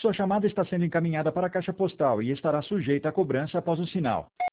Sua chamada está sendo encaminhada para a caixa postal e estará sujeita a cobrança após o sinal.